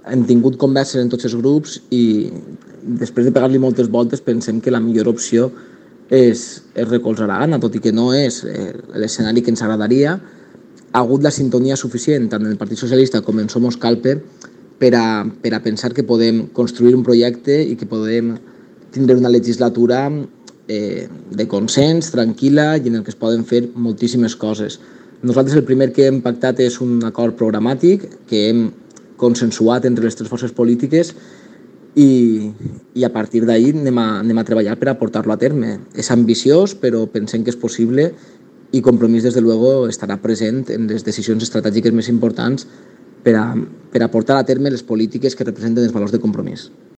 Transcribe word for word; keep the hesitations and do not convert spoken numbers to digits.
hem tingut converses en tots els grups i després de pegar-li moltes voltes pensem que la millor opció és, és recolzar a Anna, tot i que no és eh, l'escenari que ens agradaria. Ha hagut la sintonia suficient tant en el Partit Socialista com en Somos Calpe per a, per a pensar que podem construir un projecte i que podem tindre una legislatura eh, de consens, tranquil·la i en el que es poden fer moltíssimes coses. Nosaltres el primer que hem pactat és un acord programàtic que hem consensuat entre les tres forces polítiques i, i a partir d'ahir anem, a, anem a treballar per a portar-lo a terme. És ambiciós, però pensem que és possible i Compromís, des de luego, estarà present en les decisions estratègiques més importants per a, per a portar a terme les polítiques que representen els valors de Compromís.